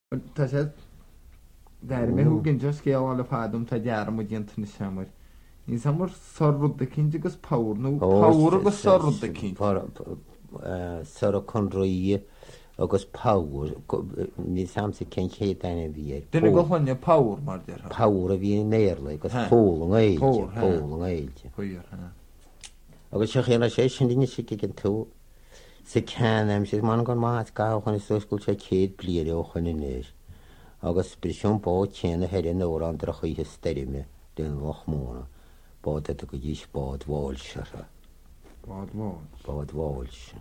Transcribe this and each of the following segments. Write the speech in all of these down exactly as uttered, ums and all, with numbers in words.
Tá sé dermé húginn just céáil fádum tá dearm mo dieanta na samar. Ní samar sorrúd cinn agus páir nó páir agus sorrúd cinn. Sor conroí agus páir ní samsa cén ché daine bhí. Duna go chuine páir mar de. Páir a bhí néirla agus fólang éilte fólang éilte. Agus se chéna sé sin líine si gin tú sa ceanam sé man gan más gáchan is soscail sé céad bliair ó chuine néis. Agus brisiún bó chéanna heirinn ó an dra chuíthe steirime den loch móna. Bád a go dís bád bháilse. Bád bháil. Bád bháilse.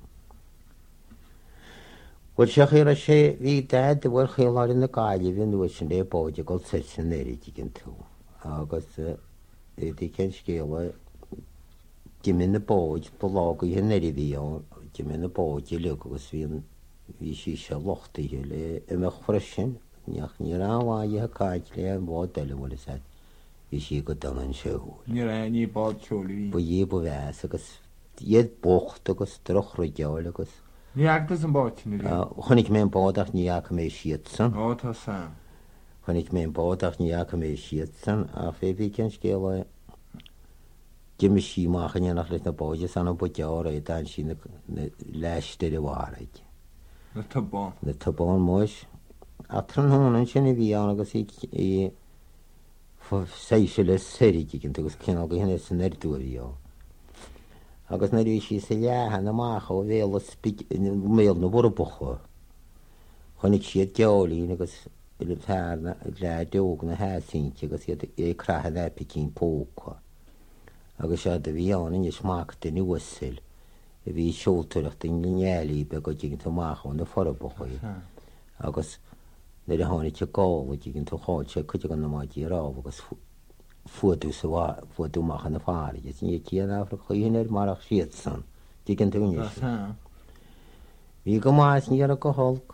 Bhil se chéra sé bhí dad a bhfuil chéáir in na gáile bhí nuair sin é báide go sa san éirí gin tú. Agus dí cén scéala Gimin na bóid bo lága i hennéri bhí an gimin na bóid i le agus bhíon bhí sí se lochtaí le imach frisin neach ní ráháide a caiid le an bhád deile bhfuil sa bhí sí go danan seúil. Ní ra ní bád seolaí. Bu dhé bu bheas agus iad bocht agus droch roideáil agus. Ní agtas an báid sin. Chnig mé bádach ní acha mé siad san. Ó tá sam. Chnig mé bádach ní acha mé siad san a fé bhí cén scéala Gimme sí máchan nach leis na bóide san bu deára i dain sí leisteir i bhhaid. Na tabán. Na tabán muis. A tronhúnan sin i bhí an agus i séise le séirigh cinn agus cin go hinna san neirdúí á. Agus na rí sí sa leathan na mácha ó bhélas mé na bhór bucha. Chnig siad geálaí agus le fearna le deog na hásainte agus é cratha lepi cín póca. Agus se a bhí anan is máach den uasil a bhí seoltúirecht in gnéalaí be go dginn tú mácha na forbachaí. Agus na a tháinig te gála dginn tú cháil sé chuide gan namáidí rá agus fuadú sa fuadúachcha na fári. Is ní cían áfra chuoinir marach siad san dginn tú ní. Bhí go más ní ar a go holc.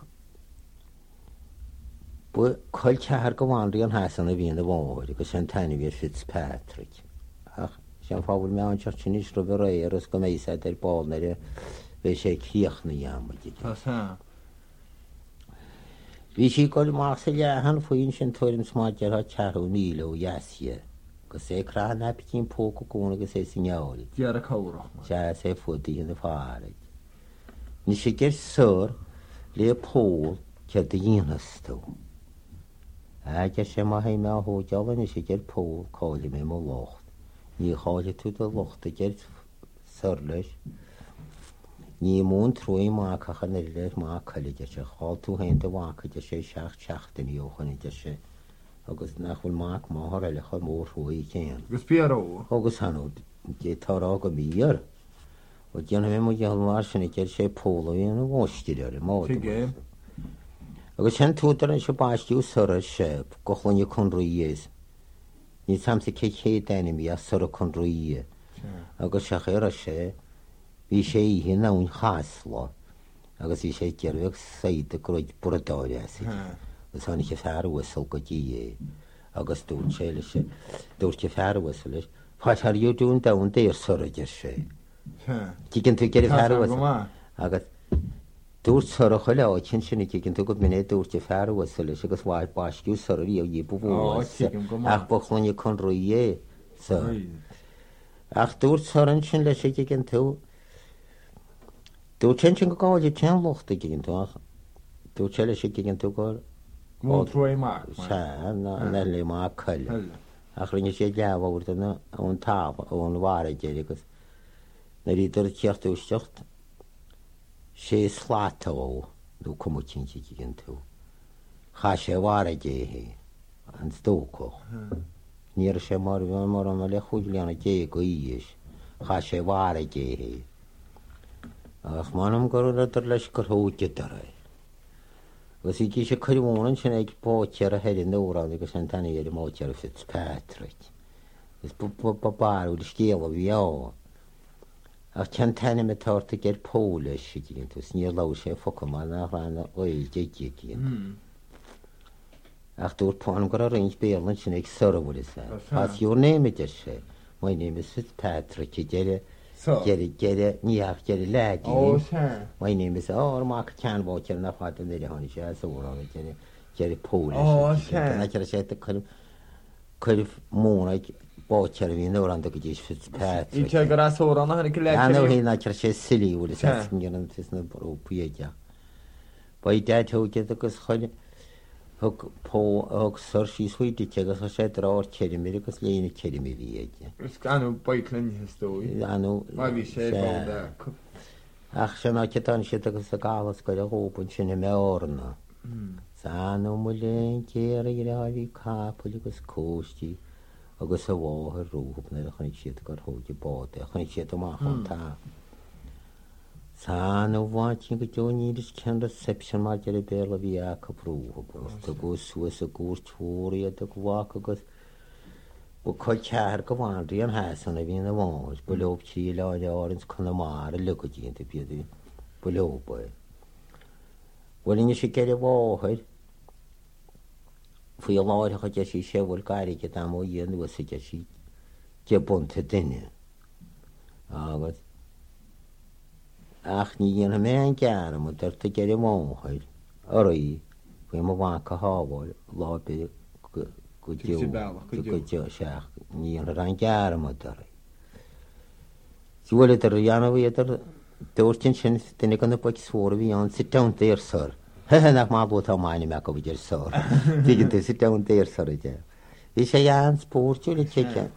Bu chuil tear go bhhainrí an hasan a bhíon na bháir agus an taine bhí Fitzpatrick. Sean fábhfuil me an teirtin is rob réir agus go mééis ar báilnaire bheith sé cíoch na dhéamaidí. Bhí sí goil más sa leathan faoin sin tuairim smáidear a teú níle ó jaasí, go sé crá na cín póca gúna agus é sinneáil. Dear a córach. Se sé fudaí na fáraid. Ní sé gur sór le pól ce de dhéanastú. Aige sé má haim me thódeálan is sé gur pól cála mé má locht. Ní cháile tú a lochta gur sor leis. Ní mún trúí máchacha na leis má choide se cháil tú hain de bhacaide sé seach teachtain í óchaide sé. Agus nachfuil máach máth eile chu mór thuí chéan. Gus bíaró? Agus hanú dé tárá go bíar. ó déanana mé mu deanmhar sinna gur sé póla í na bháisteir má. Agus sin tútar an se báistú sora seb go chluinne chunraíos. Ní samsa cé ché daine a sora chunraí. Agus se chéar sé bhí sé hí nán cháslá agus bhí sé dearbh saide goid buradáir gus tháinig sé fearhhasil go dtí agus dúirt sé lei sé dúirt sé fearhhasil leis fáithar dún dán déir soridir sé. Dígann tú geir fearhhasil agus dúirt sora chuile áin sinna cinn tú go miné dúirt sé fearhhasil leis agus bháid báisciú soirí ó dhé bhá ach ba chluinne chunraí ach dúirt soran sin leis sé ginn tú. Dú ten sin go gáil tean lochta ginn tú dú teile sé ginn tú gáil na le má chuile ach rinne sé leabhhairtainna ón tábha ón bhhaide agus na ríidir teochtúistecht sé slátáó dú cumútínte ginn tú. Cha sé bhhaidéhé an tócoch. Níor sé mar bhí mar an le chuid leanna dé go íos cha sé bhhaidéhé. Ach manam gur idir leis gur thóide dara. Gus í sé chuirhónan sin ag bátear a heidir nórán agus an taine ar mátear a Fitzpatrick. Gus babáú de scéala bhí á. Ach tean taine me táirta gur póla sé ginn tú níor lá sé focaán nach rána oilde ginn. Ach dúirt páin gur a rins bélan sin ag sorahfuil sé. As your name idir sé. My name is Fitzpatrick deire Jerry Jerry níach Jerry Lady. Oh, sir. My name is oh, mark can watch na fat in the honey share so on Jerry. Jerry Polish. Oh, okay. Na cer sé chuh móna bátear hí nó an go dtí Fitzpatrick. Í te go rasóran na go le. Anú hí na cer sé silíú an tis na borúpaide. Ba í deithúide agus chuine thug sur sí suide agus chu sé rá ceirimi agus léana ceirimi bhíide. Gus anú baiclinn históí. Anú bhí sé ach se ná ceán si agus a gálas go a hópann sinna méorna. Sanú mu léon céar i ráhí cápul agus cóistí agus a bháthir rúbna a chunig siad gur thóide báda a chunig siad amachchantá. Sanú bhaintin go dúníidir cean reception mar de béla bhí a prúha Tá go suas a gúr túirí a do bhha agus bu chu cear go bhhaindaí an heasan a bhíon a bháis bu leob tí leáide áins chuna mar a lugadínta beadú bu leoba. Bhfuilíine sé ceir bháthir faoi láiritha de sí sé bhfuil gaiige dá mó dhéon was de sí de bunta duine agus ach ní dhéana mé an ceara mu tarta ceir máthair oraí faoi mo bhacha hábháil lábe go deo seach níon an ceara mu darí. Sí bhfuil ar dhéanamh idir dúirtin sin duine gan na buid swóra bhí an sit down déir sir. Nach má bú tá máine me go bidir sir. Díginn tú sit down déir sir ide. Bhí sé an spórtú le tiice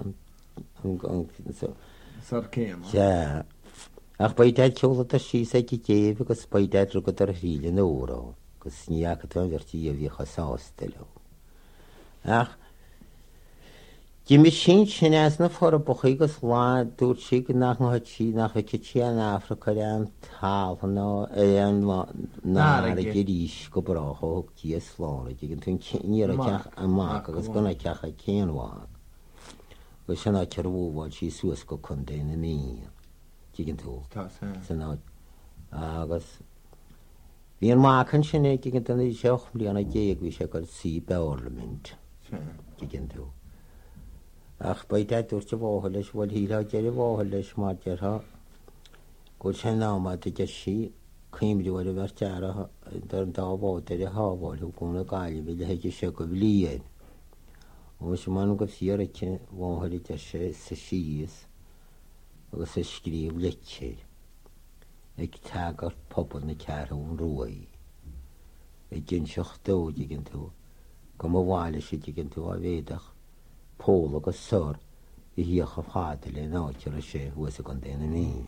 sé. Ach baidéid teola a sí sé déh agus baidéid ru go ar híle nórá, gus níach tú bhirtí a bhí chasásta le. Ach Dí mi sin sin as na for a bochaí agus lá dúir si go nach nó tí nach chu tí an Africa an táha ná an ná a ríis go bracha tí slála gin tún níar ceach an má agus gona cecha céanhág. Go sinna cearbhúháil sí suas go chun déna mí gin tú san agus bhí an máchan sinna gin tanna seoch blianana déag bhí sé go sí beorlamint gin tú. Ach baidéid dúirte bháil leis bhfuil híá déir bháil leis má deartha go sé náma de sí chuimúil a bhar tearatha ar an dábháid ar a hábháilú gúna gaiile bhí le heidir se go bhlíon. ó sem man go fiorite bháil de sé sa síos agus sa scríomh leicéir ag teagar pobl na cearún ruaí. ag gin seochtdóide gin tú go mo bháile si gin tú a bhéadach pól agus sor i híocha fáda le nátear a sé huasa gan déna mí.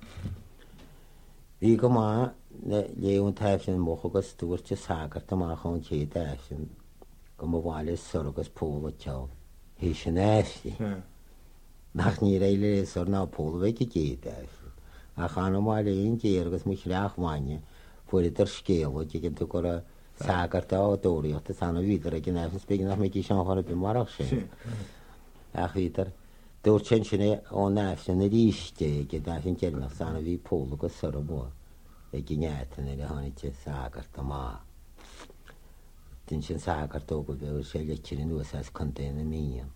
Bhí go má léún taifsin mo agus dúirte sagart amach an ché daifsin go mo bháile sor agus pól a teáh hí sin éisi. Nach ní réile sor ná pól bheith i ché daifsin. A chana máile on déir agus mu leachmáine fuair idir scéal gin tú go a sagart á dóíocht a sanna víidir a gin efn spé nach mé seán be marach sé. Ach víidir dúir sin sinna ó nefsin na ríiste ge sin ceannach sanna bhí pól agus sor mó ag gnétain ar a tháinig sagart má. Din sin sagart ó go bheith sé leicin nuas as conténa míon.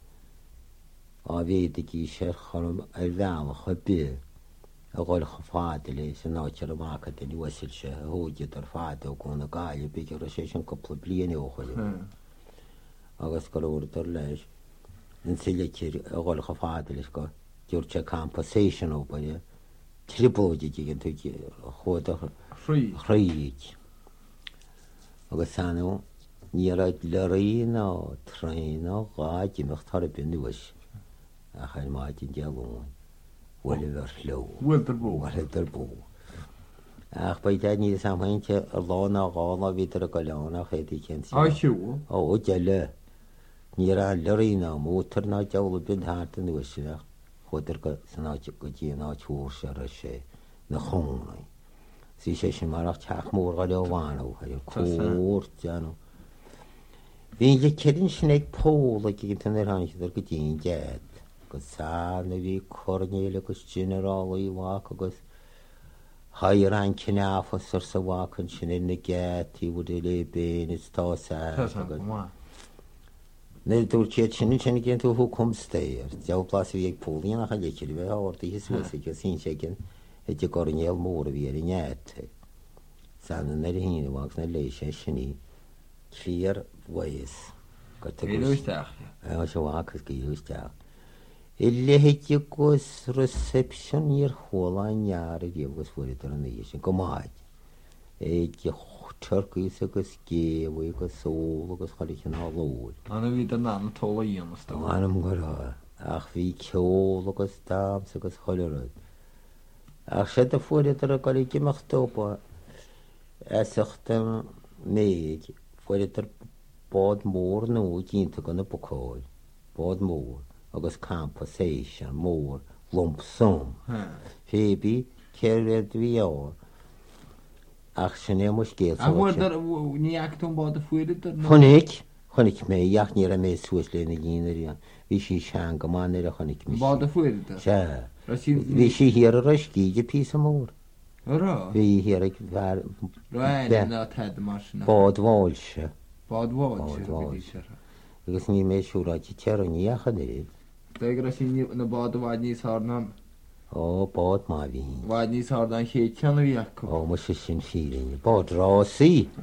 Á bhéidir í sé chum ar bhealach chu bí a gháil chu fáda lei san nátear amachcha den uasil se a hóidead ar fáda ó gúna gáile bígur a sé sin coppla bliana óchaile. Agus go úidir leis an sileicir a gháil chu fáda leis go dúirte compensation ó baile tribóide gin tú chuda chríid. Agus sanú ní raid le rií trein gáidimeach tar bin nuas a chail máidin deagháin. Bhfuil bhar leo. Bhfuil bú. Ach ba de ní samhainte a lána gána víidir a go leánna chétí cin siú ó de le ní a leína mótar ná deala bin háta nuisiach chuidir go sanáte go dtí ná túúr se a sé na chónaí. Sí sé sin marach teach mór go lehána chuir cuair deanú. Bhín le ceann sin ag póla gin tan ar haisidir go dtíon dead. Go sána bhí cornéile agus generaalaí bhá agus hair an cineáfas ar sa bháchan sin in na gceatí bhd le béin is tá Na dúirtéad sin sinna gin tú thu cumstéir, deplás bhí ag pólíonach a leiciir bheith áirtaí suasa go sin sé gin i d cornéal mór a bhí ar i nnéte. Sanna na híine bhhaach na lééis sé sinní clear ways. Gíúisteach. É se bhachas gíúisteach. I lehéitte gus reception i'r chwolain iar y diwgos fwyd ar y nys yn gymaid. E di turcus agos gew agos sol agos chalik yn halwyd. Anna fi dy nan tol o un os da. Anna mgwra. Ach fi ciol agos dams agos cholerod. Ach sydd y fwyd ar y galik ymach doba. Esach dym meid fwyd ar bod môr nhw gyntag yn y bwcol. Bod môr. Agus compensation, more, lump sum. Phoebe, cerdded fi awr. Ach sy'n ei mwys gael. A wydr, ni ac dwi'n bod y ffwyr? Chwnig, chwnig me, iach ni'r am ei sŵs le yn y gyn yr ian. Fi si sian gyman yr chwnig mi. Bod y ffwyr? Sia. Fi si hir yr ysgyd y pys y môr. Ro? Fi hir y gyfer... Rhaen yna ted y marsina. Bod fol sia. Bod fol sia. Agus ni me siwr oed i ter o'n iach yn dweud. Dweud sy'n na bod y wad ni sarnan. O, bod ma fi. Wad ni sarnan lleithan o fi acw. O, ma sy'n sy'n ffyrin. Bod rosi.